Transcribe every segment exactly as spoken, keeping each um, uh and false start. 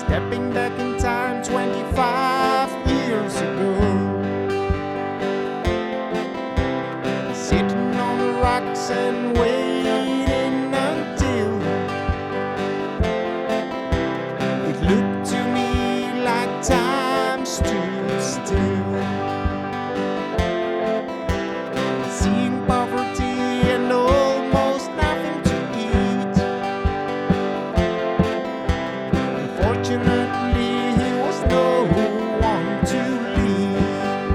Stepping back in time twenty-five years ago, sitting on the rocks and waiting until it looked to me like time stood still. Seeing poverty and almost nothing to eat. Unfortunately, he was no one to lead.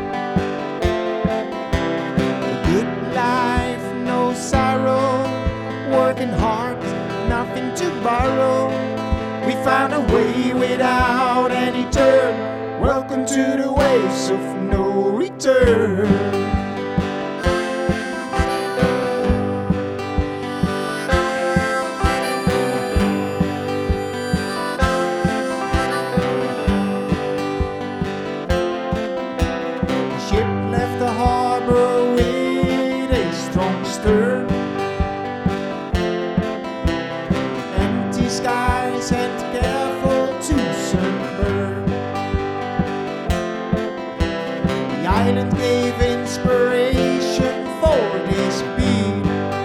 A good life, no sorrow, working hard, nothing to borrow. We found a way without any turn. Welcome to the ways of no return. Ship left the harbor with a strong stir. Empty skies and careful to sunburn. The island gave inspiration for this beat.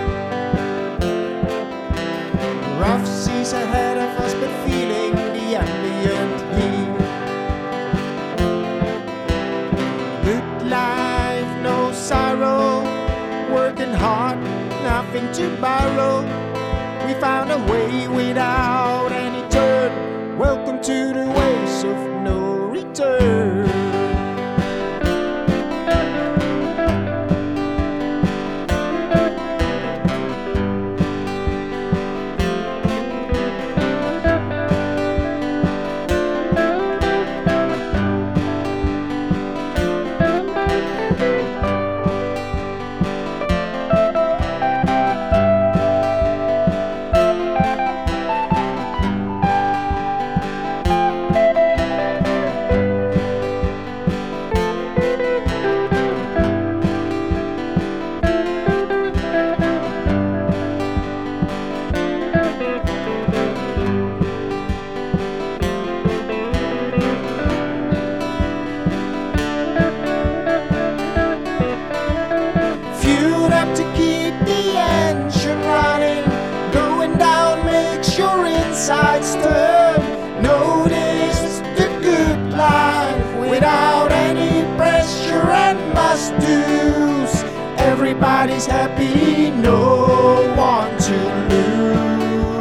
Rough seas ahead of us, but feeling the ambient heat. Good life, no sorrow, working hard, nothing to borrow. We found a way without any turn. Welcome to the ways of no return. Fueled up to keep the engine running, going down, make sure insides turn. Notice the good life without any pressure and must-dos. Everybody's happy, no one to lose.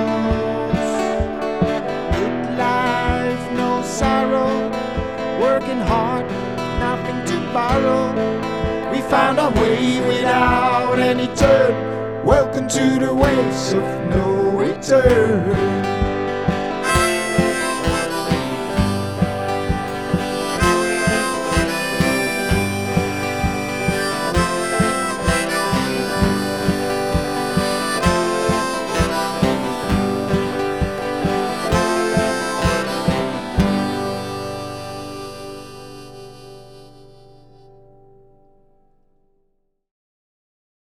Good life, no sorrow, working hard, nothing to borrow. We found our way without any turn. Welcome to the ways of no return.